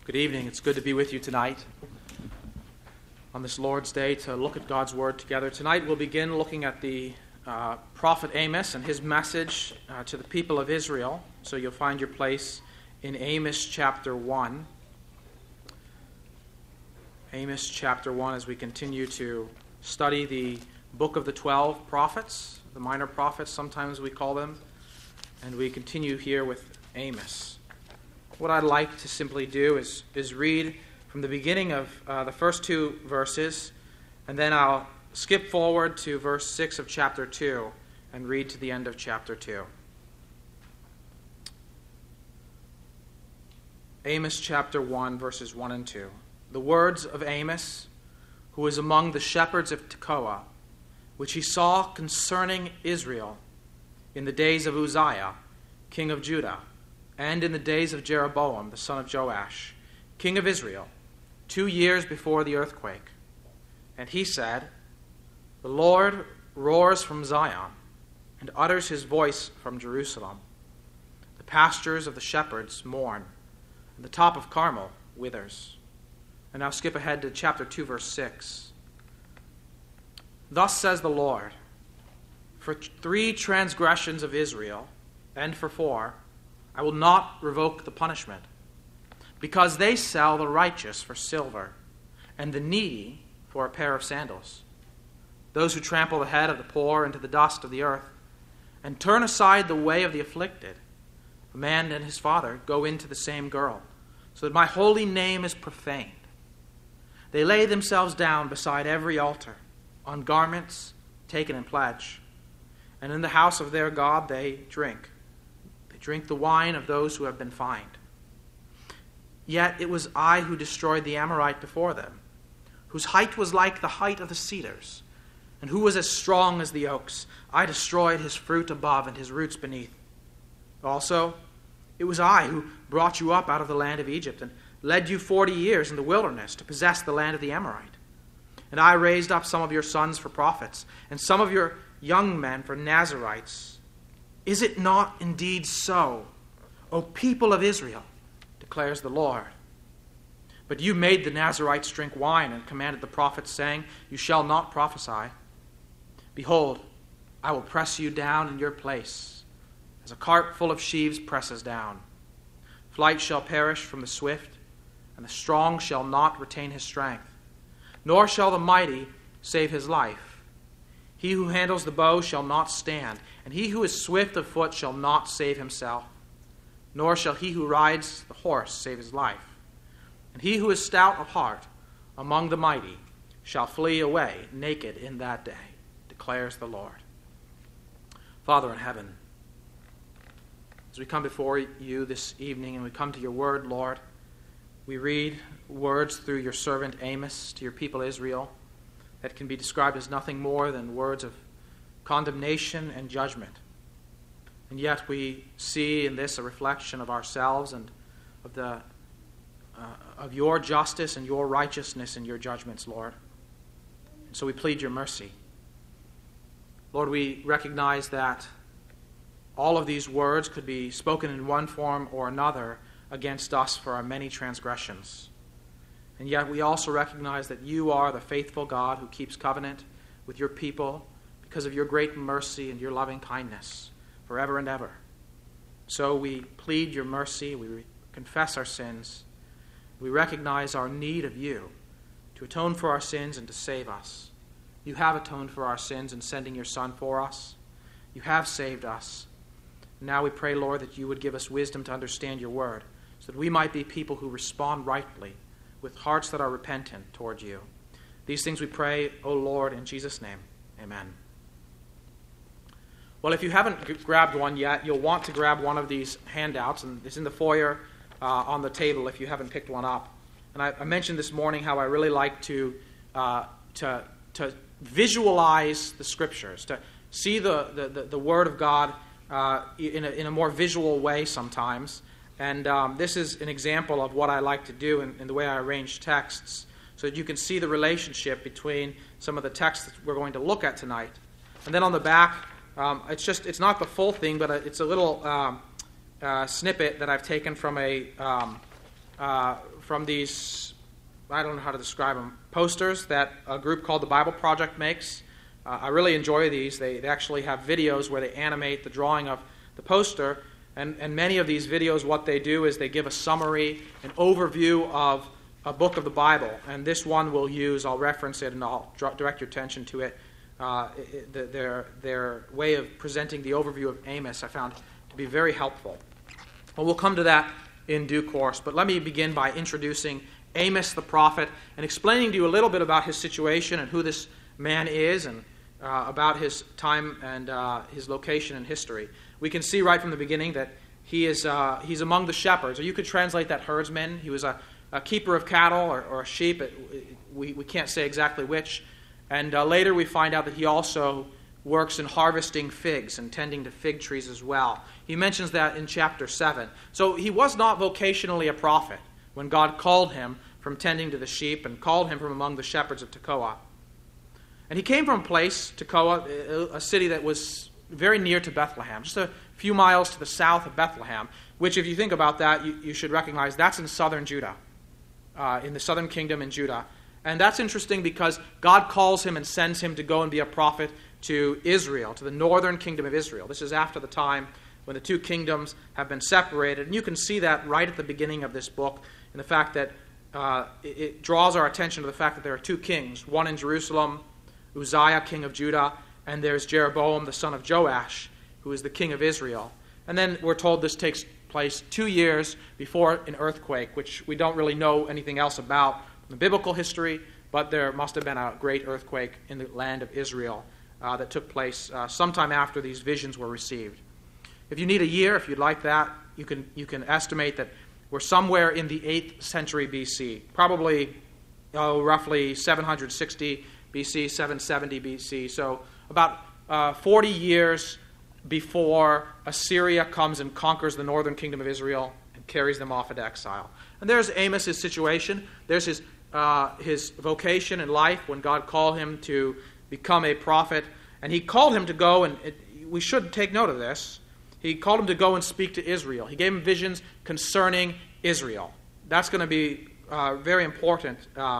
Good evening. It's good to be with you tonight on this Lord's Day to look at God's Word together. Tonight we'll begin looking at the prophet Amos and his message to the people of Israel. So you'll find your place in Amos chapter 1. Amos chapter 1 as we continue to study the book of the 12 prophets, the minor prophets sometimes we call them, and we continue here with Amos. What I'd like to simply do is read from the beginning of the first two verses, and then I'll skip forward to verse 6 of chapter 2 and read to the end of chapter 2. Amos chapter 1, verses 1 and 2. The words of Amos, who was among the shepherds of Tekoa, which he saw concerning Israel in the days of Uzziah, king of Judah, and in the days of Jeroboam, the son of Joash, king of Israel, 2 years before the earthquake. And he said, The Lord roars from Zion, and utters his voice from Jerusalem. The pastures of the shepherds mourn, and the top of Carmel withers. And now skip ahead to chapter 2, verse 6. Thus says the Lord, For 3 transgressions of Israel, and for 4, I will not revoke the punishment, because they sell the righteous for silver, and the needy for a pair of sandals. Those who trample the head of the poor into the dust of the earth, and turn aside the way of the afflicted. A man and his father go into the same girl, so that my holy name is profaned. They lay themselves down beside every altar, on garments taken in pledge, and in the house of their God they drink. Drink the wine of those who have been fined. Yet it was I who destroyed the Amorite before them, whose height was like the height of the cedars, and who was as strong as the oaks. I destroyed his fruit above and his roots beneath. Also, it was I who brought you up out of the land of Egypt, and led you 40 years in the wilderness to possess the land of the Amorite. And I raised up some of your sons for prophets, and some of your young men for Nazirites. Is it not indeed so, O people of Israel, declares the Lord? But you made the Nazirites drink wine and commanded the prophets, saying, You shall not prophesy. Behold, I will press you down in your place, as a cart full of sheaves presses down. Flight shall perish from the swift, and the strong shall not retain his strength, nor shall the mighty save his life. He who handles the bow shall not stand, and he who is swift of foot shall not save himself, nor shall he who rides the horse save his life. And he who is stout of heart among the mighty shall flee away naked in that day, declares the Lord. Father in heaven, as we come before you this evening and we come to your word, Lord, we read words through your servant Amos to your people Israel that can be described as nothing more than words of condemnation and judgment. And yet we see in this a reflection of ourselves and of your justice and your righteousness and your judgments, Lord. And so we plead your mercy. Lord, we recognize that all of these words could be spoken in one form or another against us for our many transgressions. And yet we also recognize that you are the faithful God who keeps covenant with your people because of your great mercy and your loving kindness forever and ever. So we plead your mercy, we confess our sins, we recognize our need of you to atone for our sins and to save us. You have atoned for our sins in sending your Son for us. You have saved us. Now we pray, Lord, that you would give us wisdom to understand your word so that we might be people who respond rightly with hearts that are repentant toward you. These things we pray, O Lord, in Jesus' name. Amen. Well, if you haven't grabbed one yet, you'll want to grab one of these handouts, and it's in the foyer on the table if you haven't picked one up. And I mentioned this morning how I really like to visualize the Scriptures, to see the Word of God in a more visual way sometimes. And this is an example of what I like to do in the way I arrange texts, so that you can see the relationship between some of the texts that we're going to look at tonight. And then on the back, it's not the full thing, but it's a little snippet that I've taken from a from these, I don't know how to describe them, posters that a group called the Bible Project makes. I really enjoy these. They actually have videos where they animate the drawing of the poster. And many of these videos, what they do is they give a summary, an overview of a book of the Bible. And this one we'll use, I'll reference it and I'll direct your attention to it. Their way of presenting the overview of Amos I found to be very helpful. Well, we'll come to that in due course. But let me begin by introducing Amos the prophet and explaining to you a little bit about his situation and who this man is and about his time and his location in history. We can see right from the beginning that he's among the shepherds, or you could translate that herdsmen. He was a keeper of cattle or sheep. We can't say exactly which. And later we find out that he also works in harvesting figs and tending to fig trees as well. He mentions that in chapter 7. So he was not vocationally a prophet when God called him from tending to the sheep and called him from among the shepherds of Tekoa. And he came from a place, Tekoa, a city that was very near to Bethlehem, just a few miles to the south of Bethlehem, which if you think about that, you should recognize that's in southern Judah, in the southern kingdom in Judah. And that's interesting because God calls him and sends him to go and be a prophet to Israel, to the northern kingdom of Israel. This is after the time when the two kingdoms have been separated. And you can see that right at the beginning of this book in the fact that it draws our attention to the fact that there are two kings, one in Jerusalem, Uzziah, king of Judah, and there's Jeroboam, the son of Joash, who is the king of Israel. And then we're told this takes place 2 years before an earthquake, which we don't really know anything else about in the biblical history, but there must have been a great earthquake in the land of Israel that took place sometime after these visions were received. If you need a year, if you'd like that, you can estimate that we're somewhere in the 8th century BC, probably roughly 760 BC, 770 BC. So about 40 years before Assyria comes and conquers the northern kingdom of Israel and carries them off into exile. And there's Amos' situation. There's his vocation in life when God called him to become a prophet. And he called him to go, and we should take note of this. He called him to go and speak to Israel. He gave him visions concerning Israel. That's going to be very important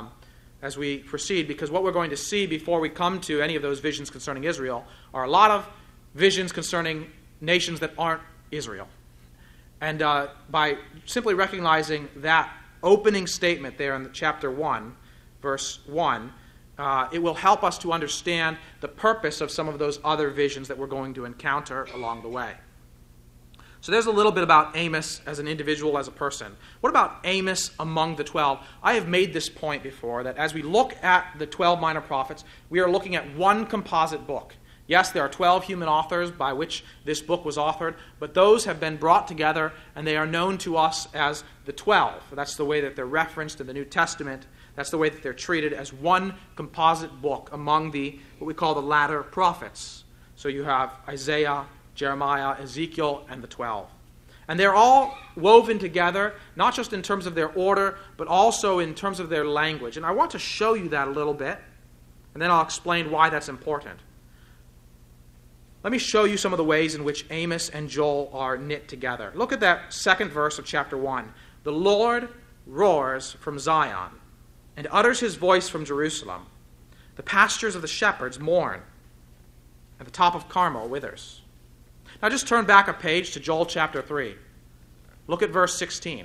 as we proceed, because what we're going to see before we come to any of those visions concerning Israel are a lot of visions concerning nations that aren't Israel. And by simply recognizing that opening statement there in chapter 1, verse 1, it will help us to understand the purpose of some of those other visions that we're going to encounter along the way. So there's a little bit about Amos as an individual, as a person. What about Amos among the 12? I have made this point before, that as we look at the 12 minor prophets, we are looking at one composite book. Yes, there are 12 human authors by which this book was authored, but those have been brought together and they are known to us as the 12. That's the way that they're referenced in the New Testament. That's the way that they're treated, as one composite book among what we call the latter prophets. So you have Isaiah, Jeremiah, Ezekiel, and the 12. And they're all woven together, not just in terms of their order, but also in terms of their language. And I want to show you that a little bit, and then I'll explain why that's important. Let me show you some of the ways in which Amos and Joel are knit together. Look at that second verse of chapter 1. The Lord roars from Zion and utters his voice from Jerusalem. The pastures of the shepherds mourn, and the top of Carmel withers. Now just turn back a page to Joel chapter 3. Look at verse 16.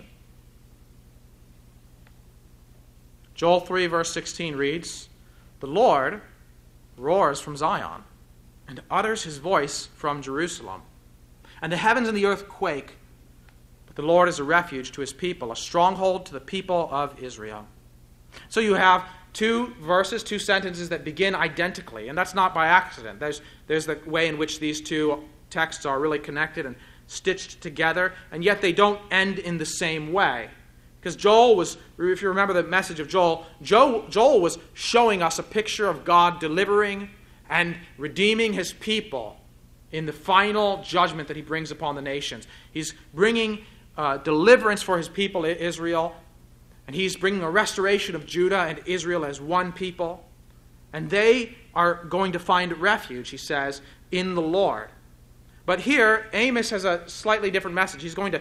Joel 3 verse 16 reads, "The Lord roars from Zion and utters his voice from Jerusalem. And the heavens and the earth quake, but the Lord is a refuge to his people, a stronghold to the people of Israel." So you have two verses, two sentences that begin identically, and that's not by accident. There's the way in which these two texts are really connected and stitched together, and yet they don't end in the same way. Because Joel was, if you remember the message of Joel was showing us a picture of God delivering and redeeming his people in the final judgment that he brings upon the nations. He's bringing deliverance for his people, Israel, and he's bringing a restoration of Judah and Israel as one people. And they are going to find refuge, he says, in the Lord. But here, Amos has a slightly different message. He's going to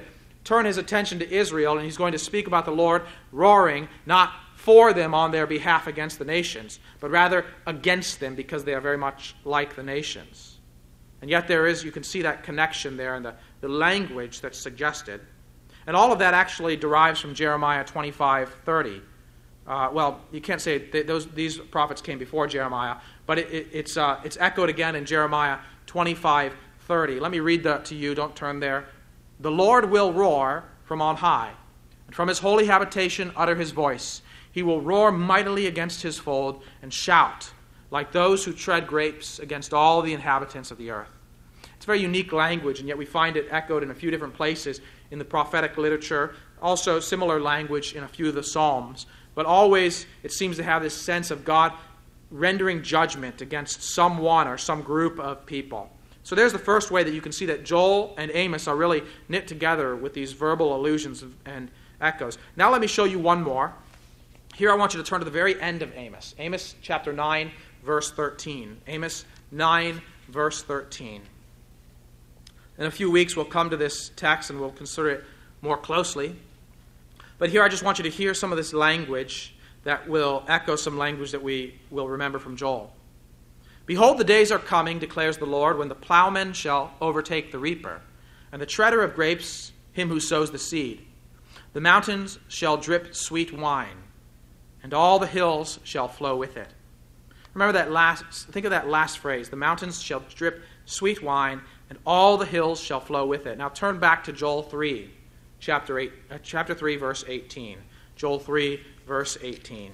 turn his attention to Israel, and he's going to speak about the Lord roaring, not for them on their behalf against the nations, but rather against them because they are very much like the nations. And yet you can see that connection there in the language that's suggested. And all of that actually derives from Jeremiah 25:30. Well, you can't say these prophets came before Jeremiah, but it's echoed again in Jeremiah 25:30. Let me read that to you. Don't turn there. The Lord will roar from on high, and from his holy habitation utter his voice. He will roar mightily against his fold and shout like those who tread grapes against all the inhabitants of the earth. It's very unique language, and yet we find it echoed in a few different places in the prophetic literature. Also similar language in a few of the Psalms. But always it seems to have this sense of God rendering judgment against someone or some group of people. So there's the first way that you can see that Joel and Amos are really knit together with these verbal allusions and echoes. Now let me show you one more. Here I want you to turn to the very end of Amos. Amos chapter 9, verse 13. Amos 9, verse 13. In a few weeks we'll come to this text and we'll consider it more closely. But here I just want you to hear some of this language that will echo some language that we will remember from Joel. Behold, the days are coming, declares the Lord, when the plowman shall overtake the reaper, and the treader of grapes him who sows the seed. The mountains shall drip sweet wine, and all the hills shall flow with it. Remember think of that last phrase. The mountains shall drip sweet wine, and all the hills shall flow with it. Now turn back to Joel 3, chapter 3, verse 18. Joel 3, verse 18.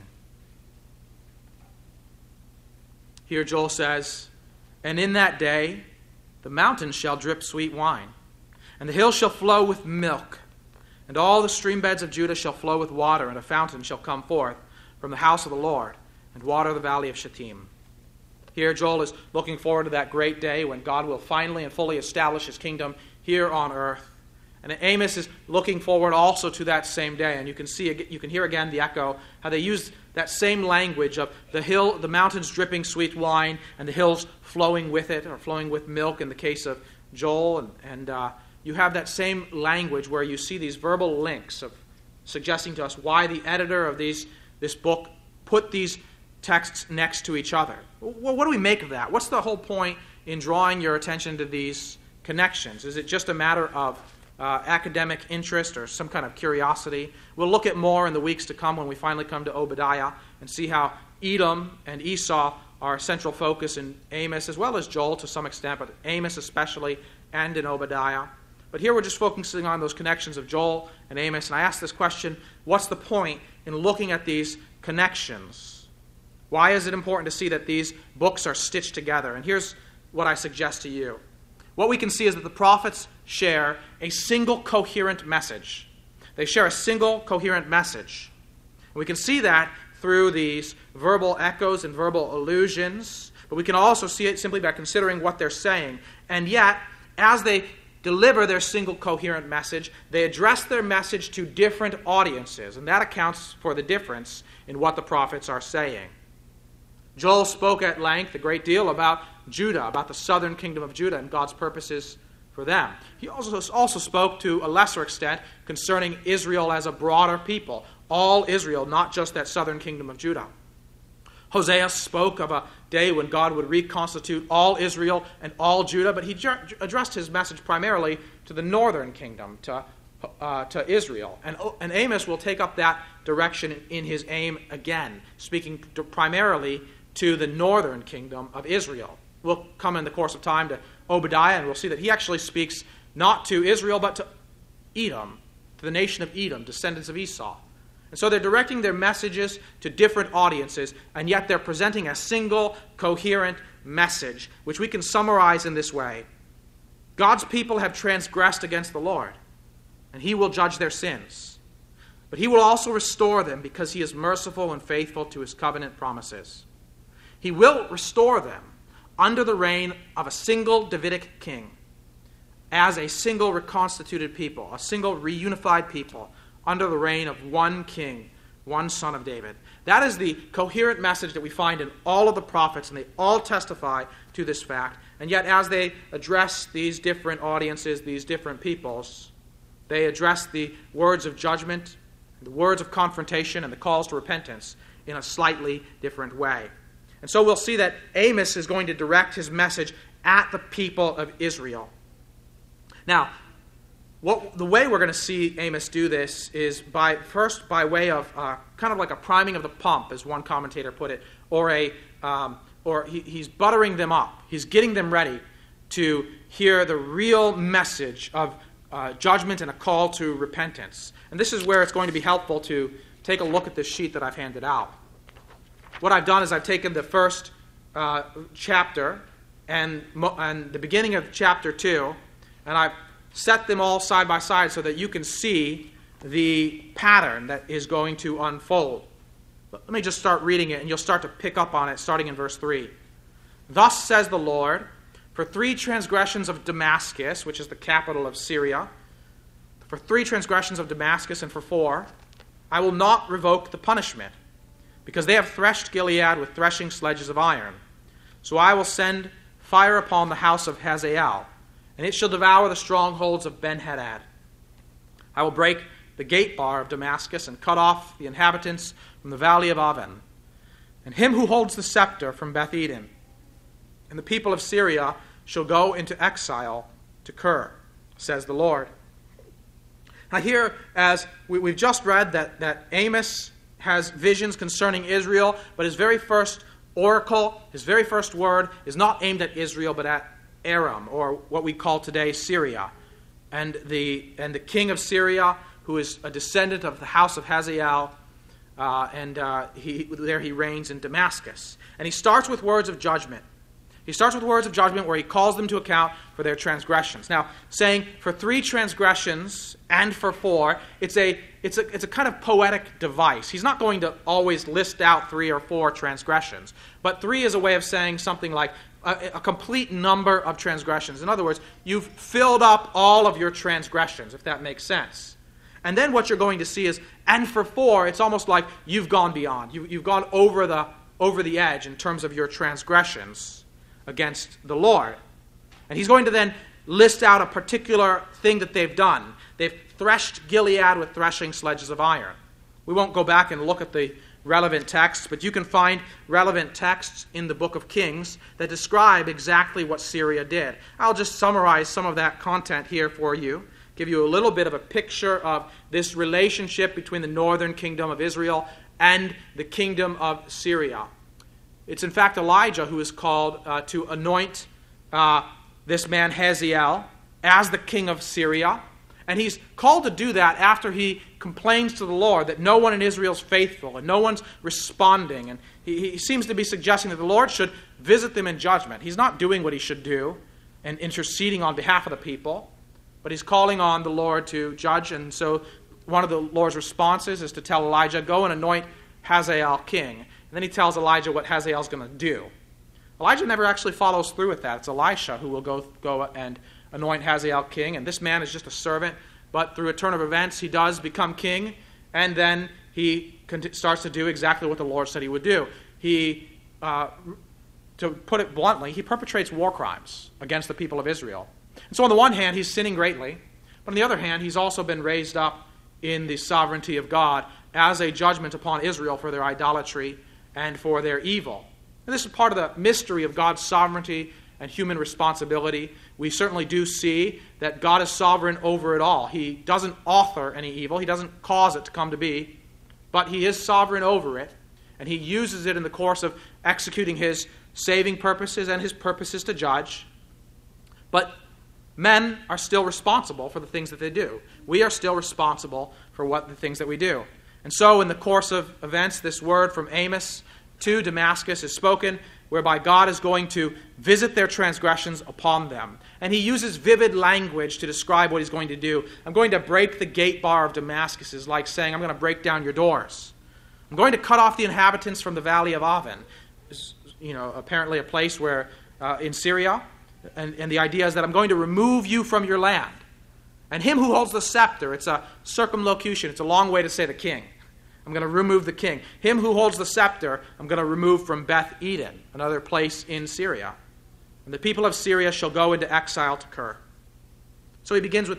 Here Joel says, and in that day the mountains shall drip sweet wine, and the hills shall flow with milk, and all the stream beds of Judah shall flow with water, and a fountain shall come forth from the house of the Lord, and water the valley of Shittim. Here Joel is looking forward to that great day when God will finally and fully establish his kingdom here on earth. And Amos is looking forward also to that same day. And you can hear again the echo, how they use that same language of the mountains dripping sweet wine, and the hills flowing with it, or flowing with milk in the case of Joel. And you have that same language where you see these verbal links of suggesting to us why the editor of this book put these texts next to each other. Well, what do we make of that? What's the whole point in drawing your attention to these connections? Is it just a matter of academic interest or some kind of curiosity? We'll look at more in the weeks to come when we finally come to Obadiah and see how Edom and Esau are a central focus in Amos, as well as Joel to some extent, but Amos especially, and in Obadiah. But here we're just focusing on those connections of Joel and Amos. And I ask this question, what's the point in looking at these connections? Why is it important to see that these books are stitched together? And here's what I suggest to you. What we can see is that the prophets share a single coherent message. They share a single coherent message. And we can see that through these verbal echoes and verbal allusions, but we can also see it simply by considering what they're saying. And yet, as they deliver their single coherent message, they address their message to different audiences, and that accounts for the difference in what the prophets are saying. Joel spoke at length a great deal about Judah, about the southern kingdom of Judah and God's purposes for them. He also spoke to a lesser extent concerning Israel as a broader people, all Israel, not just that southern kingdom of Judah. Hosea spoke of a day when God would reconstitute all Israel and all Judah, but he addressed his message primarily to the northern kingdom, to Israel. And Amos will take up that direction in his aim again, speaking primarily to the northern kingdom of Israel. We'll come in the course of time to Obadiah, and we'll see that he actually speaks not to Israel, but to Edom, to the nation of Edom, descendants of Esau. And so they're directing their messages to different audiences, and yet they're presenting a single, coherent message, which we can summarize in this way. God's people have transgressed against the Lord, and he will judge their sins. But he will also restore them because he is merciful and faithful to his covenant promises. He will restore them under the reign of a single Davidic king, as a single reconstituted people, a single reunified people, under the reign of one king, one son of David. That is the coherent message that we find in all of the prophets, and they all testify to this fact. And yet, as they address these different audiences, these different peoples, they address the words of judgment, the words of confrontation, and the calls to repentance in a slightly different way. And so we'll see that Amos is going to direct his message at the people of Israel. Now, the way we're going to see Amos do this is first by way of kind of like a priming of the pump, as one commentator put it, or he's buttering them up. He's getting them ready to hear the real message of judgment and a call to repentance. And this is where it's going to be helpful to take a look at this sheet that I've handed out. What I've done is I've taken the first chapter and the beginning of chapter 2, and I've set them all side by side so that you can see the pattern that is going to unfold. Let me just start reading it, and you'll start to pick up on it, starting in verse 3. Thus says the Lord, for 3 transgressions of Damascus, which is the capital of Syria, for 3 transgressions of Damascus, and for 4, I will not revoke the punishment, because they have threshed Gilead with threshing sledges of iron. So I will send fire upon the house of Hazael, and it shall devour the strongholds of Ben-Hadad. I will break the gate bar of Damascus and cut off the inhabitants from the valley of Aven, and him who holds the scepter from Beth-Eden. And the people of Syria shall go into exile to Kir, says the Lord. Now here, as we've just read, that Amos has visions concerning Israel, but his very first oracle, his very first word, is not aimed at Israel, but at Aram, or what we call today Syria. And the king of Syria, who is a descendant of the house of Hazael, he reigns in Damascus. And he starts with words of judgment. He starts with words of judgment where he calls them to account for their transgressions. Now, saying for 3 transgressions and for 4, it's a kind of poetic device. He's not going to always list out 3 or 4 transgressions, but 3 is a way of saying something like a complete number of transgressions. In other words, you've filled up all of your transgressions, if that makes sense. And then what you're going to see is, and for 4, it's almost like you've gone beyond. You've gone over the edge in terms of your transgressions against the Lord. And he's going to then list out a particular thing that they've done. They've threshed Gilead with threshing sledges of iron. We won't go back and look at the relevant texts, but you can find relevant texts in the book of Kings that describe exactly what Syria did. I'll just summarize some of that content here for you, give you a little bit of a picture of this relationship between the northern kingdom of Israel and the kingdom of Syria. It's in fact Elijah who is called to anoint this man Hazael as the king of Syria. And he's called to do that after he complains to the Lord that no one in Israel is faithful and no one's responding. And he seems to be suggesting that the Lord should visit them in judgment. He's not doing what he should do and interceding on behalf of the people, but he's calling on the Lord to judge. And so one of the Lord's responses is to tell Elijah, go and anoint Hazael king. And then he tells Elijah what Hazael's going to do. Elijah never actually follows through with that. It's Elisha who will go and anoint Hazael king, and this man is just a servant, but through a turn of events he does become king, and then he starts to do exactly what the Lord said he would do. He, to put it bluntly, he perpetrates war crimes against the people of Israel. And so on the one hand, he's sinning greatly, but on the other hand, he's also been raised up in the sovereignty of God as a judgment upon Israel for their idolatry and for their evil. And this is part of the mystery of God's sovereignty and human responsibility. We certainly do see that God is sovereign over it all. He doesn't author any evil. He doesn't cause it to come to be. But he is sovereign over it. And he uses it in the course of executing his saving purposes and his purposes to judge. But men are still responsible for the things that they do. We are still responsible for the things that we do. And so in the course of events, this word from Amos to Damascus is spoken, whereby God is going to visit their transgressions upon them. And he uses vivid language to describe what he's going to do. I'm going to break the gate bar of Damascus is like saying, I'm going to break down your doors. I'm going to cut off the inhabitants from the valley of Aven. It's, apparently a place where in Syria. And the idea is that I'm going to remove you from your land. And him who holds the scepter, it's a circumlocution. It's a long way to say the king. I'm going to remove the king. Him who holds the scepter, I'm going to remove from Beth-Eden, another place in Syria. And the people of Syria shall go into exile to Kir. So he begins with this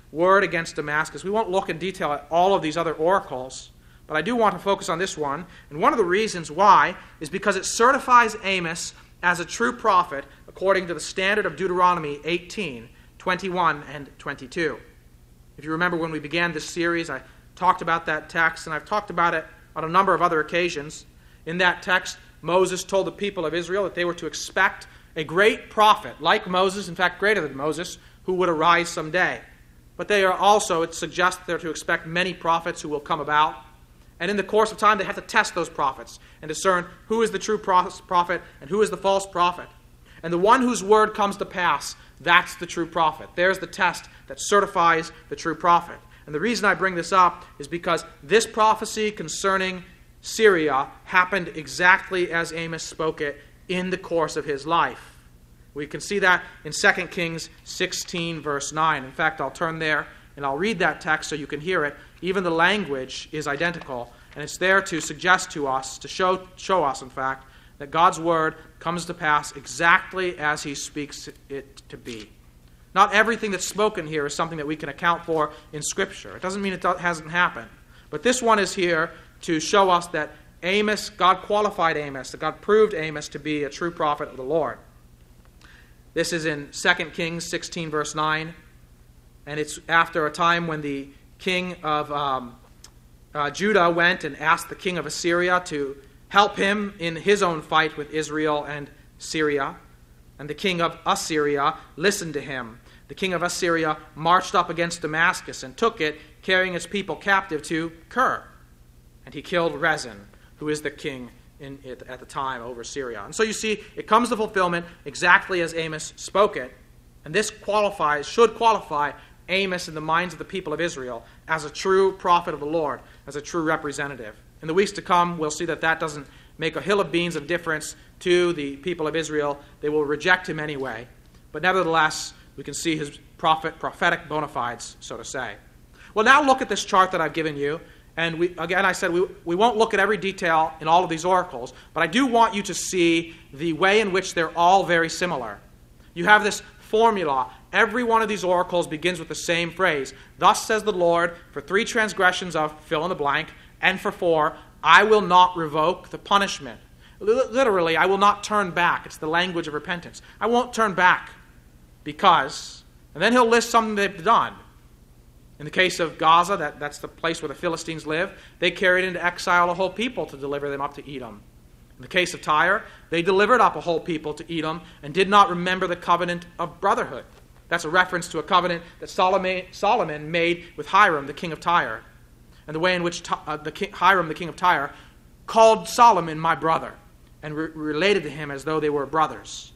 word against Damascus. We won't look in detail at all of these other oracles, but I do want to focus on this one. And one of the reasons why is because it certifies Amos as a true prophet according to the standard of Deuteronomy 18, 21, and 22. If you remember when we began this series, I talked about that text, and I've talked about it on a number of other occasions. In that text, Moses told the people of Israel that they were to expect a great prophet, like Moses, in fact greater than Moses, who would arise someday. But they are also, it suggests they're to expect many prophets who will come about. And in the course of time, they have to test those prophets and discern who is the true prophet and who is the false prophet. And the one whose word comes to pass, that's the true prophet. There's the test that certifies the true prophet. And the reason I bring this up is because this prophecy concerning Syria happened exactly as Amos spoke it in the course of his life. We can see that in 2 Kings 16, verse 9. In fact, I'll turn there and I'll read that text so you can hear it. Even the language is identical, and it's there to suggest to us, to show us, in fact, that God's word comes to pass exactly as he speaks it to be. Not everything that's spoken here is something that we can account for in Scripture. It doesn't mean it hasn't happened. But this one is here to show us that Amos, God qualified Amos, that God proved Amos to be a true prophet of the Lord. This is in 2 Kings 16, verse 9. And it's after a time when the king of Judah went and asked the king of Assyria to help him in his own fight with Israel and Syria. And the king of Assyria listened to him. The king of Assyria marched up against Damascus and took it, carrying its people captive to Kir. And he killed Rezin, who is the king at the time over Syria. And so you see, it comes to fulfillment exactly as Amos spoke it. And this should qualify Amos in the minds of the people of Israel as a true prophet of the Lord, as a true representative. In the weeks to come, we'll see that doesn't make a hill of beans of difference to the people of Israel. They will reject him anyway. But nevertheless, we can see his prophetic bona fides, so to say. Well, now look at this chart that I've given you. And I said we won't look at every detail in all of these oracles, but I do want you to see the way in which they're all very similar. You have this formula. Every one of these oracles begins with the same phrase. Thus says the Lord, for 3 transgressions of fill in the blank, and for 4, I will not revoke the punishment. Literally, I will not turn back. It's the language of repentance. I won't turn back because, and then he'll list something they've done. In the case of Gaza, that's the place where the Philistines live, they carried into exile a whole people to deliver them up to Edom. In the case of Tyre, they delivered up a whole people to Edom and did not remember the covenant of brotherhood. That's a reference to a covenant that Solomon made with Hiram, the king of Tyre, and the way in which Hiram, the king of Tyre, called Solomon my brother and related to him as though they were brothers.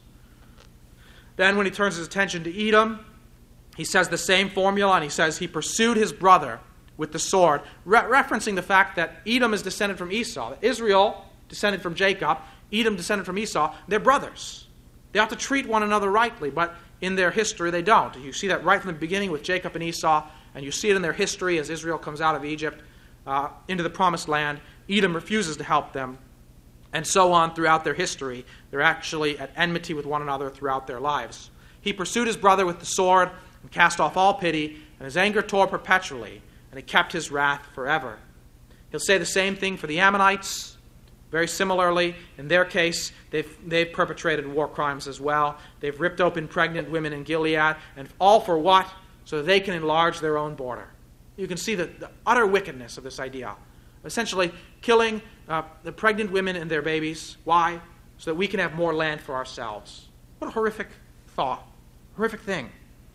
Then when he turns his attention to Edom, he says the same formula, and he says he pursued his brother with the sword, referencing the fact that Edom is descended from Esau, that Israel descended from Jacob, Edom descended from Esau. They're brothers. They ought to treat one another rightly, but in their history they don't. You see that right from the beginning with Jacob and Esau, and you see it in their history as Israel comes out of Egypt into the promised land. Edom refuses to help them, and so on throughout their history. They're actually at enmity with one another throughout their lives. He pursued his brother with the sword and cast off all pity, and his anger tore perpetually, and he kept his wrath forever. He'll say the same thing for the Ammonites. Very similarly, in their case, they've perpetrated war crimes as well. They've ripped open pregnant women in Gilead, and all for what? So that they can enlarge their own border. You can see the utter wickedness of this idea. Essentially, killing the pregnant women and their babies. Why? So that we can have more land for ourselves. What a horrific thought. Horrific thing.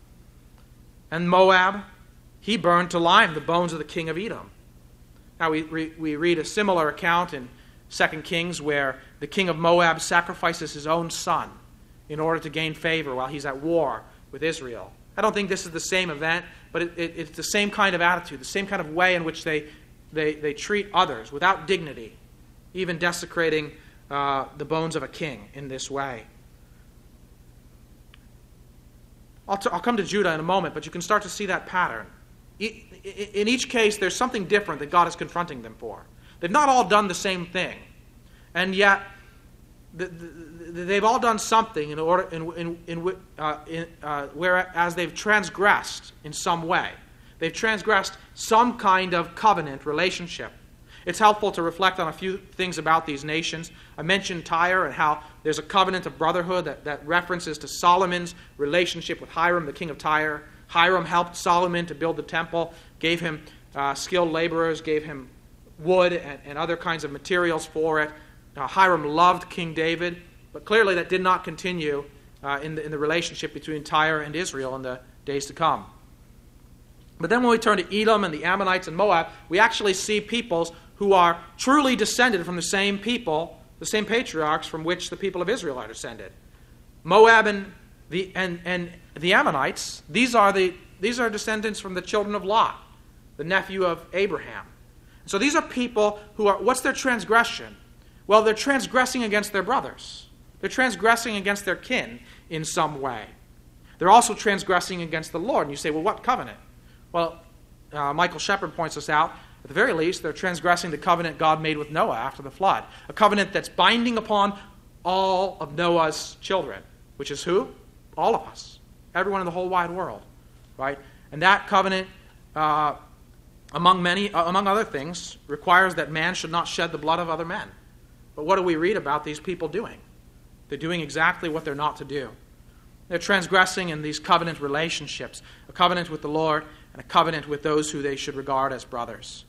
And Moab, he burned to lime the bones of the king of Edom. Now we read a similar account in 2 Kings where the king of Moab sacrifices his own son in order to gain favor while he's at war with Israel. I don't think this is the same event, but it's the same kind of attitude, the same kind of way in which they treat others without dignity, even desecrating the bones of a king in this way. I'll come to Judah in a moment, but you can start to see that pattern. In each case, there's something different that God is confronting them for. They've not all done the same thing, and yet they've all done something whereas they've transgressed in some way. They've transgressed some kind of covenant relationship. It's helpful to reflect on a few things about these nations. I mentioned Tyre and how there's a covenant of brotherhood that references to Solomon's relationship with Hiram, the king of Tyre. Hiram helped Solomon to build the temple, gave him skilled laborers, gave him wood and other kinds of materials for it. Hiram loved King David, but clearly that did not continue in the relationship between Tyre and Israel in the days to come. But then when we turn to Edom and the Ammonites and Moab, we actually see peoples who are truly descended from the same people, the same patriarchs from which the people of Israel are descended. Moab and the Ammonites, these are descendants from the children of Lot, the nephew of Abraham. So these are people who are, what's their transgression? Well, they're transgressing against their brothers. They're transgressing against their kin in some way. They're also transgressing against the Lord. And you say, well, what covenant? Well, Michael Shepard points us out, at the very least, they're transgressing the covenant God made with Noah after the flood. A covenant that's binding upon all of Noah's children, which is who? All of us. Everyone in the whole wide world. Right? And that covenant, among other things, requires that man should not shed the blood of other men. But what do we read about these people doing? They're doing exactly what they're not to do. They're transgressing in these covenant relationships, a covenant with the Lord and a covenant with those who they should regard as brothers.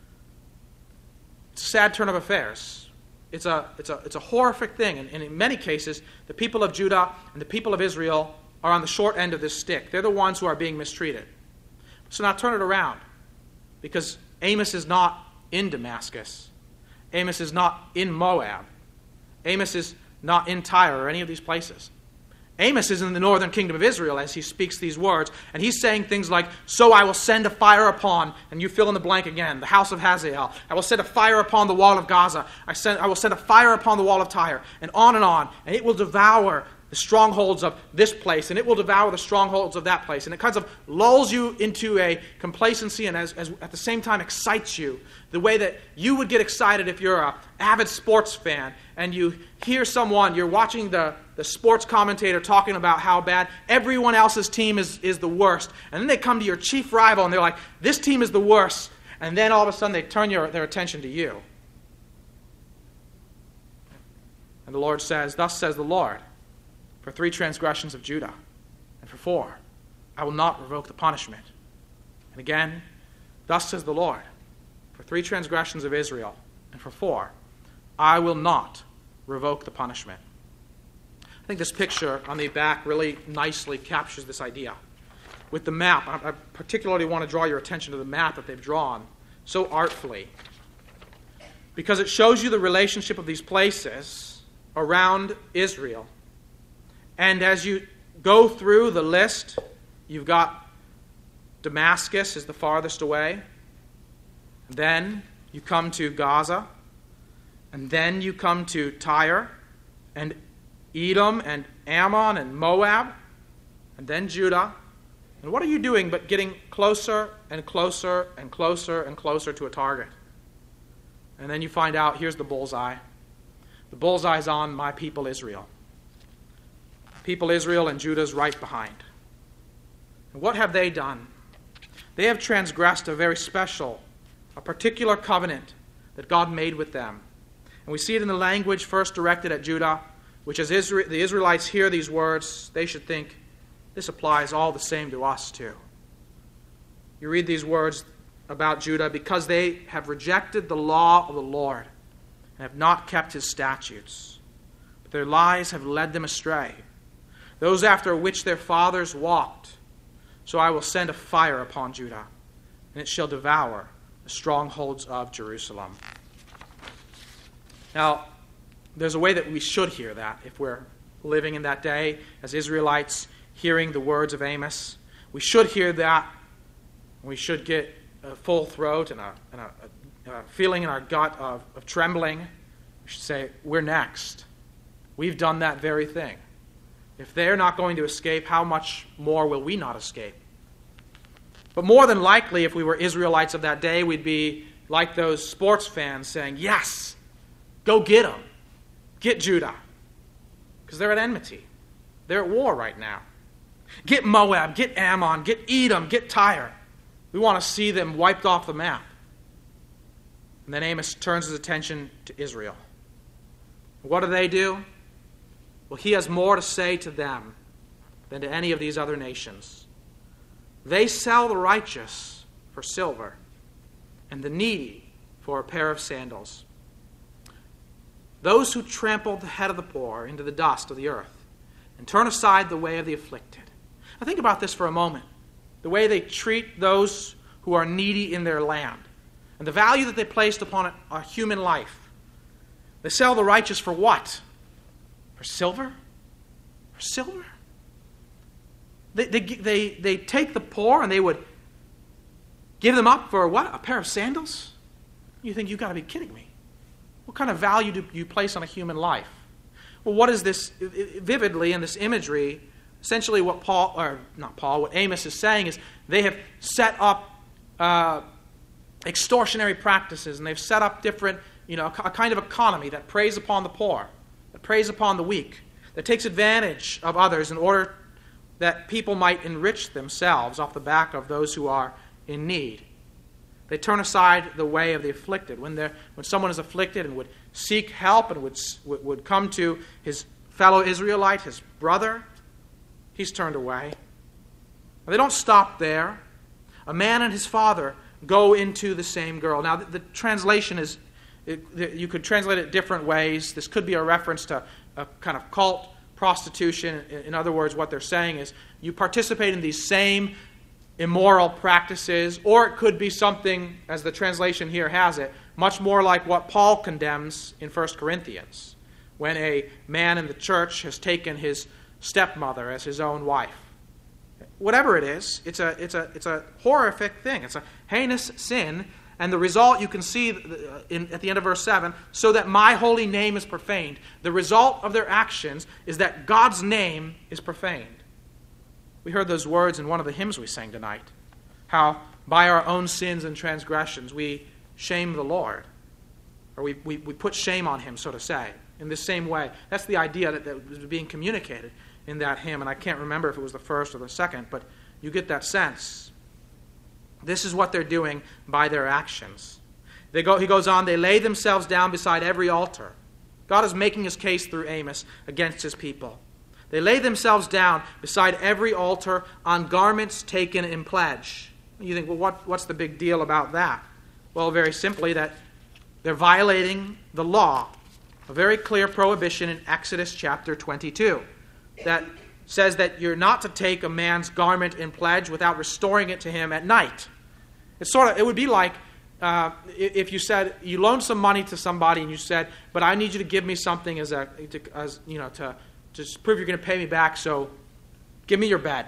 It's a sad turn of affairs. It's a horrific thing, and in many cases, the people of Judah and the people of Israel are on the short end of this stick. They're the ones who are being mistreated. So now turn it around, because Amos is not in Damascus. Amos is not in Moab. Amos is not in Tyre or any of these places. Amos is in the northern kingdom of Israel as he speaks these words, and he's saying things like, so I will send a fire upon, and you fill in the blank again, the house of Hazael. I will send a fire upon the wall of Gaza. I will send a fire upon the wall of Tyre, and and it will devour the strongholds of this place, and it will devour the strongholds of that place. And it kind of lulls you into a complacency and as at the same time excites you, the way that you would get excited if you're an avid sports fan and you hear someone, you're watching the sports commentator talking about how bad everyone else's team is the worst. And then they come to your chief rival and they're like, this team is the worst. And then all of a sudden they turn their attention to you. And the Lord says, thus says the Lord, for 3 transgressions of Judah, and for 4, I will not revoke the punishment. And again, thus says the Lord, for 3 transgressions of Israel, and for 4, I will not revoke the punishment. I think this picture on the back really nicely captures this idea. With the map, I particularly want to draw your attention to the map that they've drawn so artfully, because it shows you the relationship of these places around Israel. And as you go through the list, you've got Damascus is the farthest away. Then you come to Gaza. And then you come to Tyre and Edom and Ammon and Moab. And then Judah. And what are you doing but getting closer and closer and closer and closer to a target? And then you find out, here's the bullseye. The bullseye's on my people Israel. People Israel and Judah's right behind. And what have they done? They have transgressed a very special, a particular covenant that God made with them. And we see it in the language first directed at Judah, which as the Israelites hear these words, they should think, this applies all the same to us too. You read these words about Judah, because they have rejected the law of the Lord and have not kept his statutes. But their lies have led them astray, those after which their fathers walked. So I will send a fire upon Judah, and it shall devour the strongholds of Jerusalem. Now, there's a way that we should hear that if we're living in that day as Israelites hearing the words of Amos. We should hear that. We should get a full throat and a feeling in our gut of trembling. We should say, we're next. We've done that very thing. If they're not going to escape, how much more will we not escape? But more than likely, if we were Israelites of that day, we'd be like those sports fans saying, yes, go get them. Get Judah. Because they're at enmity. They're at war right now. Get Moab, get Ammon, get Edom, get Tyre. We want to see them wiped off the map. And then Amos turns his attention to Israel. What do? Well, he has more to say to them than to any of these other nations. They sell the righteous for silver, and the needy for a pair of sandals. Those who trample the head of the poor into the dust of the earth, and turn aside the way of the afflicted. Now think about this for a moment. The way they treat those who are needy in their land, and the value that they placed upon a human life. They sell the righteous for what? For silver? For silver? They take the poor and they would give them up for what? A pair of sandals? You think, you've got to be kidding me. What kind of value do you place on a human life? Well, what is this vividly in this imagery? Essentially what what Amos is saying is they have set up extortionary practices, and they've set up different, a kind of economy that preys upon the poor, that preys upon the weak, that takes advantage of others in order that people might enrich themselves off the back of those who are in need. They turn aside the way of the afflicted. When someone is afflicted and would seek help and would come to his fellow Israelite, his brother, he's turned away. They don't stop there. A man and his father go into the same girl. Now, the translation is, you could translate it different ways. This could be a reference to a kind of cult prostitution. In other words, what they're saying is you participate in these same immoral practices, or it could be something, as the translation here has it, much more like what Paul condemns in 1 Corinthians, when a man in the church has taken his stepmother as his own wife. Whatever it is, it's a horrific thing. It's a heinous sin, and the result you can see at the end of verse 7, so that my holy name is profaned. The result of their actions is that God's name is profaned. We heard those words in one of the hymns we sang tonight, how by our own sins and transgressions we shame the Lord, or we put shame on him, so to say, in this same way. That's the idea that was being communicated in that hymn, and I can't remember if it was the first or the second, but you get that sense. This is what they're doing by their actions. He goes on, they lay themselves down beside every altar. God is making his case through Amos against his people. They lay themselves down beside every altar on garments taken in pledge. You think, well, what's the big deal about that? Well, very simply that they're violating the law, a very clear prohibition in Exodus chapter 22 that says that you're not to take a man's garment in pledge without restoring it to him at night. It would be like if you said you loaned some money to somebody and you said, but I need you to give me something to prove you're going to pay me back, so give me your bed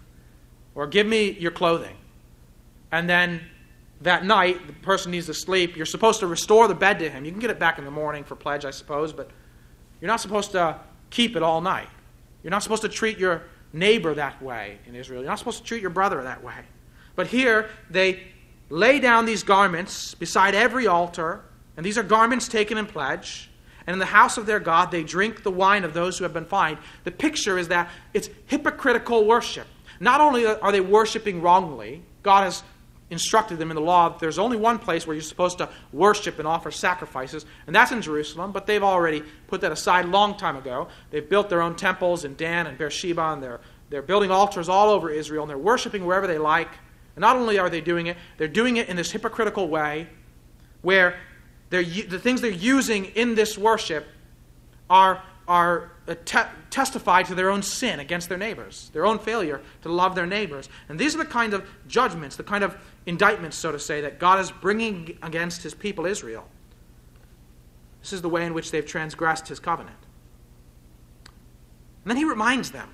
or give me your clothing. And then that night, the person needs to sleep. You're supposed to restore the bed to him. You can get it back in the morning for pledge, I suppose, but you're not supposed to keep it all night. You're not supposed to treat your neighbor that way in Israel. You're not supposed to treat your brother that way. But here, they lay down these garments beside every altar, and these are garments taken in pledge. And in the house of their God, they drink the wine of those who have been fined. The picture is that it's hypocritical worship. Not only are they worshiping wrongly, God has instructed them in the law that there's only one place where you're supposed to worship and offer sacrifices, and that's in Jerusalem, but they've already put that aside a long time ago. They've built their own temples in Dan and Beersheba, and they're building altars all over Israel, and they're worshiping wherever they like. And not only are they doing it, they're doing it in this hypocritical way where the things they're using in this worship are testify to their own sin against their neighbors, their own failure to love their neighbors. And these are the kind of judgments, the kind of indictments, so to say, that God is bringing against his people Israel. This is the way in which they've transgressed his covenant. And then he reminds them.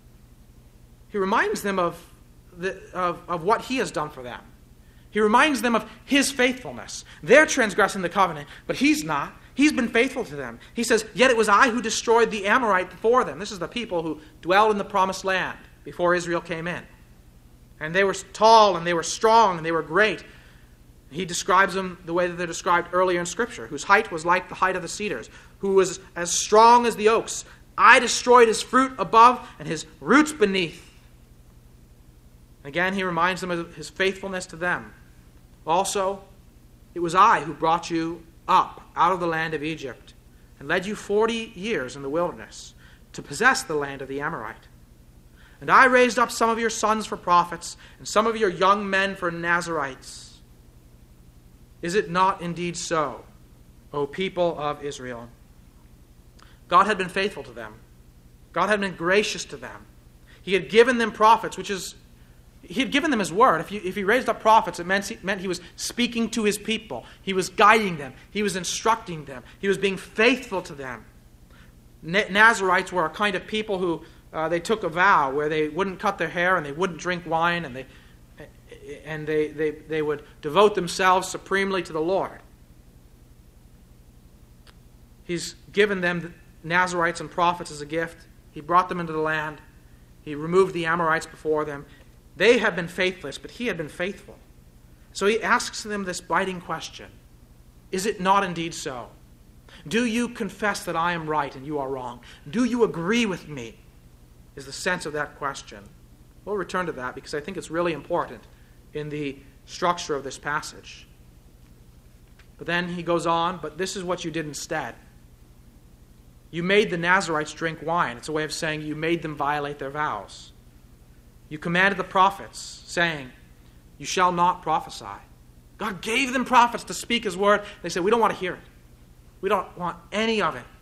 He reminds them of what he has done for them. He reminds them of his faithfulness. They're transgressing the covenant, but he's not. He's been faithful to them. He says, yet it was I who destroyed the Amorite before them. This is the people who dwelled in the promised land before Israel came in. And they were tall, and they were strong, and they were great. He describes them the way that they're described earlier in Scripture, whose height was like the height of the cedars, who was as strong as the oaks. I destroyed his fruit above and his roots beneath. Again, he reminds them of his faithfulness to them. Also, it was I who brought you up out of the land of Egypt and led you 40 years in the wilderness to possess the land of the Amorite. And I raised up some of your sons for prophets and some of your young men for Nazirites. Is it not indeed so, O people of Israel? God had been faithful to them. God had been gracious to them. He had given them prophets, He had given them his word. If he raised up prophets, it meant he was speaking to his people. He was guiding them. He was instructing them. He was being faithful to them. Nazirites were a kind of people who they took a vow where they wouldn't cut their hair and they wouldn't drink wine and they would devote themselves supremely to the Lord. He's given them Nazirites and prophets as a gift. He brought them into the land. He removed the Amorites before them. They have been faithless, but he had been faithful. So he asks them this biting question. Is it not indeed so? Do you confess that I am right and you are wrong? Do you agree with me? Is the sense of that question. We'll return to that because I think it's really important in the structure of this passage. But then he goes on, but this is what you did instead. You made the Nazirites drink wine. It's a way of saying you made them violate their vows. You commanded the prophets, saying, you shall not prophesy. God gave them prophets to speak his word. They said, we don't want to hear it. We don't want any of it.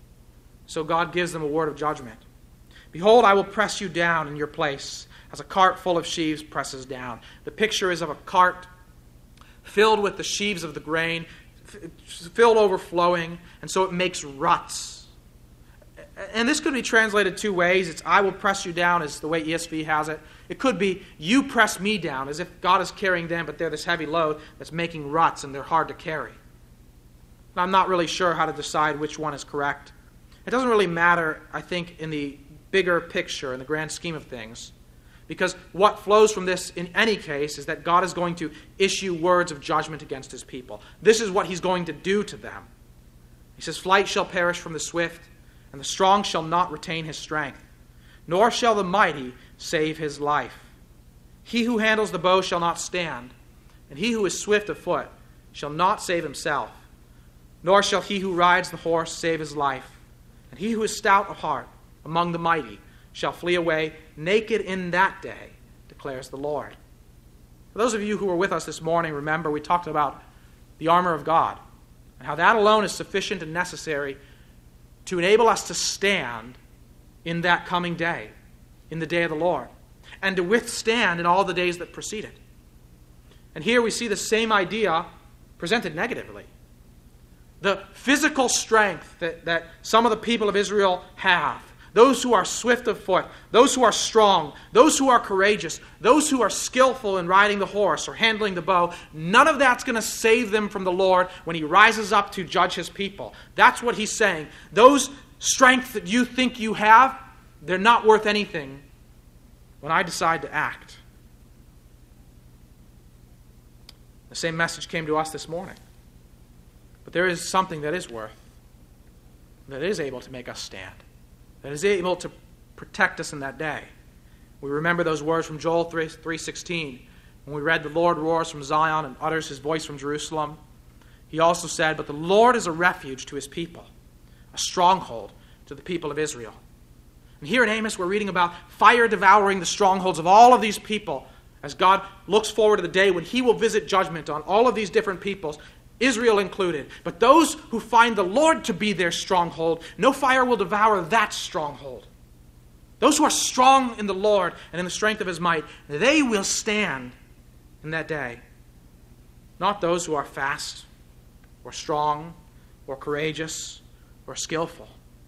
So God gives them a word of judgment. Behold, I will press you down in your place, as a cart full of sheaves presses down. The picture is of a cart filled with the sheaves of the grain, filled overflowing, and so it makes ruts. And this could be translated two ways. It's I will press you down, is the way ESV has it. It could be you press me down, as if God is carrying them, but they're this heavy load that's making ruts and they're hard to carry. And I'm not really sure how to decide which one is correct. It doesn't really matter, I think, in the bigger picture, in the grand scheme of things, because what flows from this in any case is that God is going to issue words of judgment against his people. This is what he's going to do to them. He says, flight shall perish from the swift, and the strong shall not retain his strength, nor shall the mighty save his life. He who handles the bow shall not stand, and he who is swift of foot shall not save himself, nor shall he who rides the horse save his life. And he who is stout of heart among the mighty shall flee away naked in that day, declares the Lord. For those of you who were with us this morning, remember we talked about the armor of God and how that alone is sufficient and necessary to enable us to stand in that coming day, in the day of the Lord, and to withstand in all the days that precede it. And here we see the same idea presented negatively. The physical strength that some of the people of Israel have, those who are swift of foot, those who are strong, those who are courageous, those who are skillful in riding the horse or handling the bow, none of that's going to save them from the Lord when he rises up to judge his people. That's what he's saying. Those strengths that you think you have, they're not worth anything when I decide to act. The same message came to us this morning. But there is something that is worth, that is able to make us stand, that is able to protect us in that day. We remember those words from Joel 3:16 when we read, the Lord roars from Zion and utters his voice from Jerusalem. He also said, but the Lord is a refuge to his people, a stronghold to the people of Israel. And here in Amos we're reading about fire devouring the strongholds of all of these people as God looks forward to the day when he will visit judgment on all of these different peoples, Israel included. But those who find the Lord to be their stronghold, no fire will devour that stronghold. Those who are strong in the Lord and in the strength of his might, they will stand in that day. Not those who are fast or strong or courageous or skillful.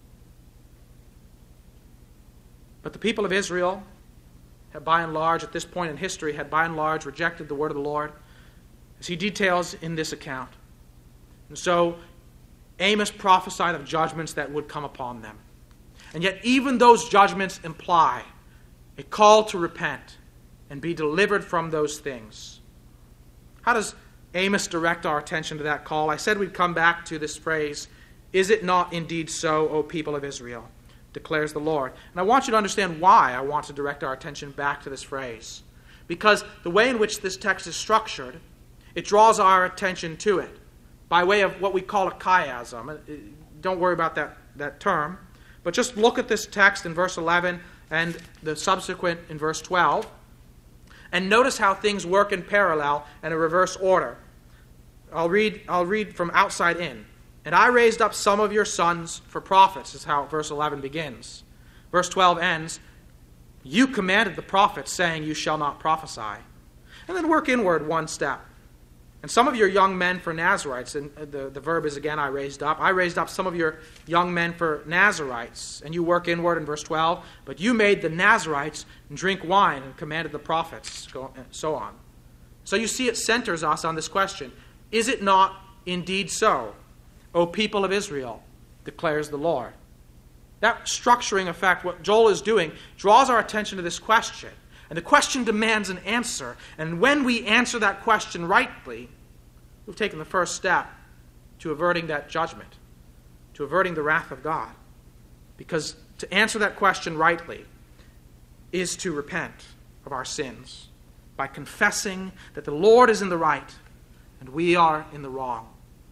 But the people of Israel have by and large, at this point in history, had by and large rejected the word of the Lord, as he details in this account. And so Amos prophesied of judgments that would come upon them. And yet even those judgments imply a call to repent and be delivered from those things. How does Amos direct our attention to that call? I said we'd come back to this phrase, is it not indeed so, O people of Israel, declares the Lord. And I want you to understand why I want to direct our attention back to this phrase. because the way in which this text is structured, it draws our attention to it by way of what we call a chiasm. Don't worry about that term, but just look at this text in verse 11 and the subsequent in verse 12, and notice how things work in parallel and a reverse order. I'll read from outside in. And I raised up some of your sons for prophets, is how verse 11 begins. Verse 12 ends, you commanded the prophets, saying, you shall not prophesy. And then work inward one step. And some of your young men for Nazarites, and the verb is again, I raised up. I raised up some of your young men for Nazarites. And you work inward in verse 12. But you made the Nazarites drink wine and commanded the prophets, and so on. So you see it centers us on this question. Is it not indeed so, O people of Israel, declares the Lord? That structuring effect, what Joel is doing, draws our attention to this question. And the question demands an answer. And when we answer that question rightly, we've taken the first step to averting that judgment, to averting the wrath of God. Because to answer that question rightly is to repent of our sins by confessing that the Lord is in the right and we are in the wrong.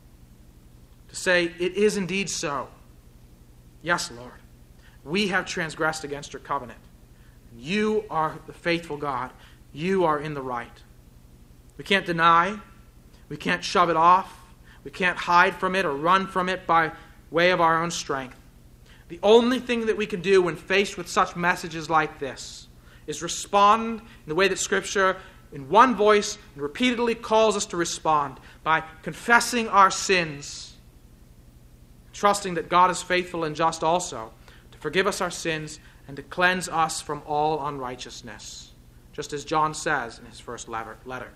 To say, it is indeed so. Yes, Lord, we have transgressed against your covenant. You are the faithful God. You are in the right. We can't deny. We can't shove it off. We can't hide from it or run from it by way of our own strength. The only thing that we can do when faced with such messages like this is respond in the way that Scripture, in one voice, and repeatedly calls us to respond by confessing our sins, trusting that God is faithful and just also to forgive us our sins and to cleanse us from all unrighteousness, just as John says in his first letter.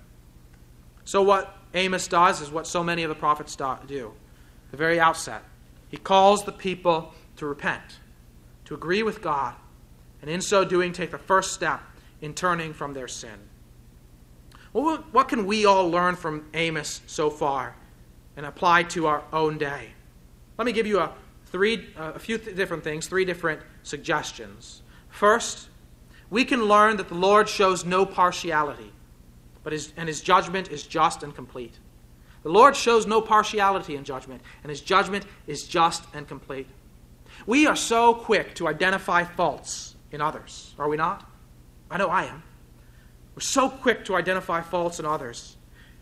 So what Amos does is what so many of the prophets do. At the very outset, he calls the people to repent, to agree with God, and in so doing take the first step in turning from their sin. Well, what can we all learn from Amos so far and apply to our own day? Let me give you a few different things, three different suggestions. First, we can learn that the Lord shows no partiality, and his judgment is just and complete. The Lord shows no partiality in judgment, and his judgment is just and complete. We are so quick to identify faults in others, are we not? I know I am. We're so quick to identify faults in others,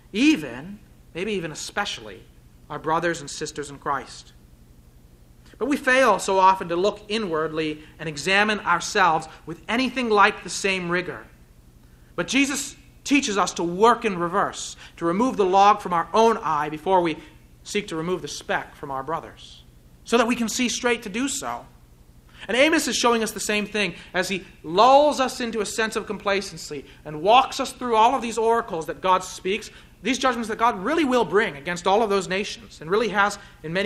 maybe even especially, our brothers and sisters in Christ. But we fail so often to look inwardly and examine ourselves with anything like the same rigor. But Jesus teaches us to work in reverse, to remove the log from our own eye before we seek to remove the speck from our brother's, so that we can see straight to do so. And Amos is showing us the same thing as he lulls us into a sense of complacency and walks us through all of these oracles that God speaks, these judgments that God really will bring against all of those nations, and really has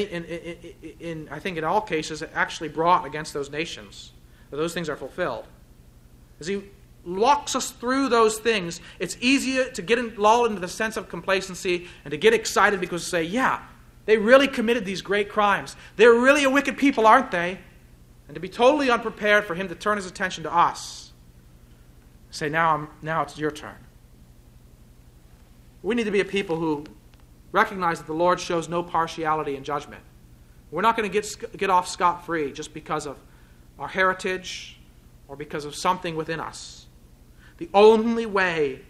I think in all cases actually brought against those nations. Those things are fulfilled. As he walks us through those things, it's easier to get lulled into the sense of complacency and to get excited because we say, yeah, they really committed these great crimes. They're really a wicked people, aren't they? And to be totally unprepared for him to turn his attention to us. Say, now it's your turn. We need to be a people who recognize that the Lord shows no partiality in judgment. We're not going to get off scot-free just because of our heritage or because of something within us. The only way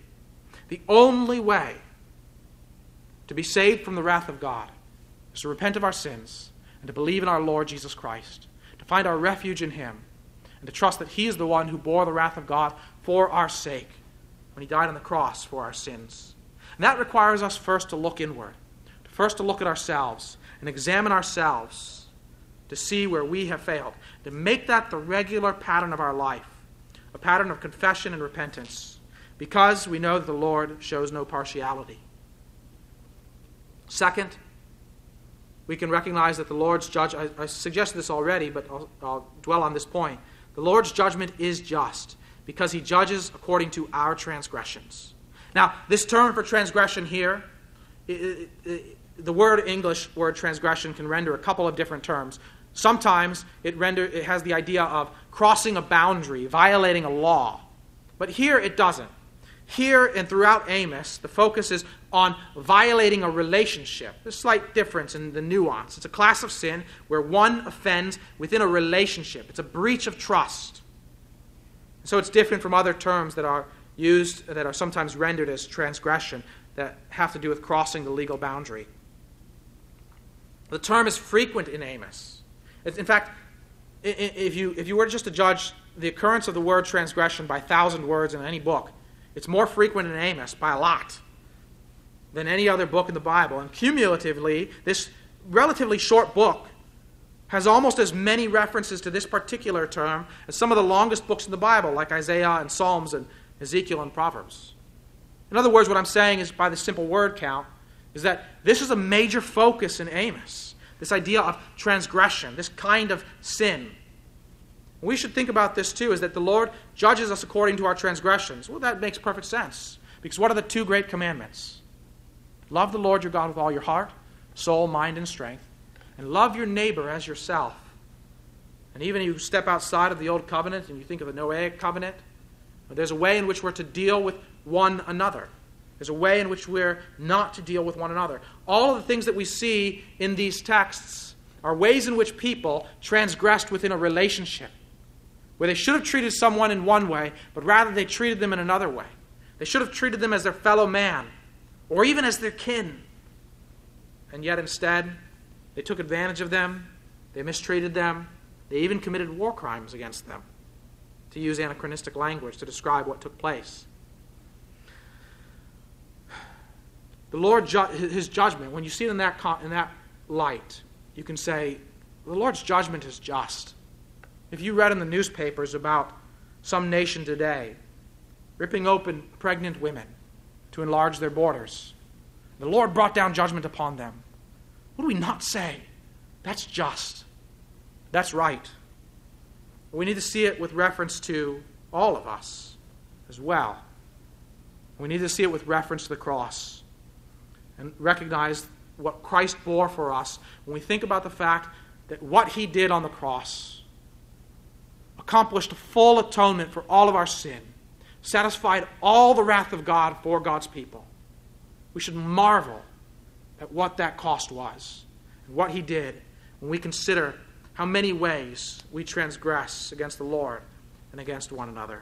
to be saved from the wrath of God is to repent of our sins and to believe in our Lord Jesus Christ, to find our refuge in him, and to trust that he is the one who bore the wrath of God for our sake when he died on the cross for our sins. And that requires us first to look inward, first to look at ourselves and examine ourselves to see where we have failed, to make that the regular pattern of our life, a pattern of confession and repentance, because we know that the Lord shows no partiality. Second, we can recognize that the Lord's judgment, I suggested this already, but I'll dwell on this point. The Lord's judgment is just because he judges according to our transgressions. Now, this term for transgression here, the English word transgression can render a couple of different terms. Sometimes it has the idea of crossing a boundary, violating a law. But here it doesn't. Here and throughout Amos, the focus is on violating a relationship. There's a slight difference in the nuance. It's a class of sin where one offends within a relationship. It's a breach of trust. So it's different from other terms that are used, that are sometimes rendered as transgression, that have to do with crossing the legal boundary. The term is frequent in Amos. In fact, if you were just to judge the occurrence of the word transgression by 1,000 words in any book, it's more frequent in Amos by a lot than any other book in the Bible. And cumulatively, this relatively short book has almost as many references to this particular term as some of the longest books in the Bible, like Isaiah and Psalms and Ezekiel and Proverbs. In other words, what I'm saying is, by the simple word count, is that this is a major focus in Amos. This idea of transgression, this kind of sin. We should think about this too, is that the Lord judges us according to our transgressions. Well, that makes perfect sense. Because what are the two great commandments? Love the Lord your God with all your heart, soul, mind, and strength. And love your neighbor as yourself. And even if you step outside of the old covenant and you think of the Noahic covenant, there's a way in which we're to deal with one another. There's a way in which we're not to deal with one another. All of the things that we see in these texts are ways in which people transgressed within a relationship, where they should have treated someone in one way, but rather they treated them in another way. They should have treated them as their fellow man, or even as their kin. And yet instead, they took advantage of them, they mistreated them, they even committed war crimes against them, to use anachronistic language to describe what took place. The Lord, his judgment, when you see it in that light, you can say, the Lord's judgment is just. If you read in the newspapers about some nation today ripping open pregnant women to enlarge their borders, the Lord brought down judgment upon them, what do we not say? That's just. That's right. We need to see it with reference to all of us as well. We need to see it with reference to the cross and recognize what Christ bore for us when we think about the fact that what he did on the cross accomplished a full atonement for all of our sin, satisfied all the wrath of God for God's people. We should marvel at what that cost was and what he did when we consider how many ways we transgress against the Lord and against one another.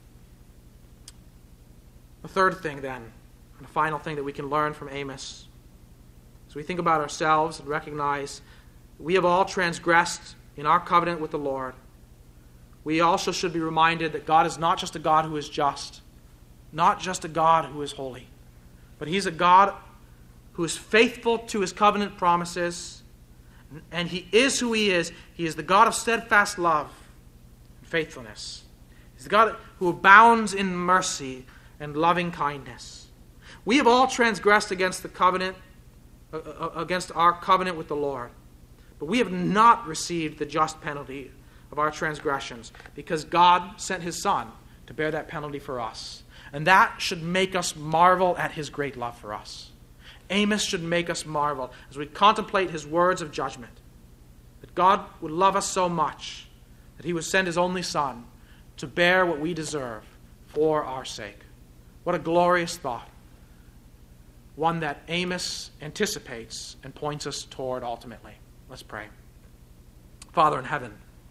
The third thing then, and the final thing that we can learn from Amos, as we think about ourselves and recognize we have all transgressed in our covenant with the Lord, we also should be reminded that God is not just a God who is just, not just a God who is holy, but he's a God who is faithful to his covenant promises, and he is who he is. He is the God of steadfast love and faithfulness. He's the God who abounds in mercy and loving kindness. We have all transgressed against the covenant, against our covenant with the Lord, but we have not received the just penalty of our transgressions, because God sent his Son to bear that penalty for us. And that should make us marvel at his great love for us. Amos should make us marvel as we contemplate his words of judgment, that God would love us so much that he would send his only Son to bear what we deserve for our sake. What a glorious thought. One that Amos anticipates and points us toward ultimately. Let's pray. Father in heaven,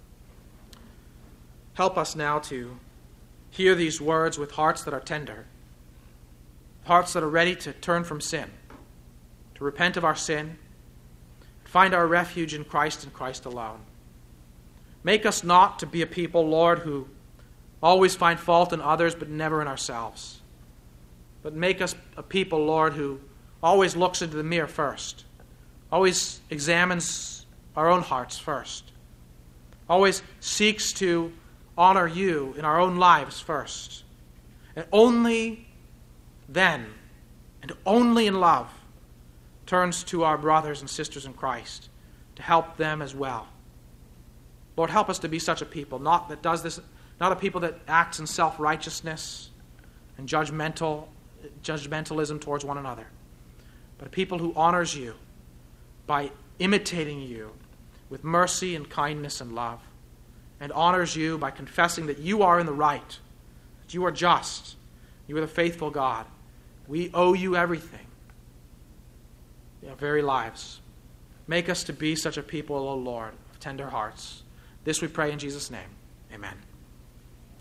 help us now to hear these words with hearts that are tender, hearts that are ready to turn from sin, to repent of our sin, find our refuge in Christ and Christ alone. Make us not to be a people, Lord, who always find fault in others but never in ourselves. But make us a people, Lord, who always looks into the mirror first, always examines our own hearts first, always seeks to honor you in our own lives first. And only then, and only in love, turns to our brothers and sisters in Christ to help them as well. Lord, help us to be such a people, not a people that acts in self-righteousness and judgmentalism towards one another, but a people who honors you by imitating you with mercy and kindness and love, and honors you by confessing that you are in the right, that you are just, You are the faithful God. We owe you everything. Our very lives. Make us to be such a people, O Lord, of tender hearts. This we pray in Jesus' name. Amen.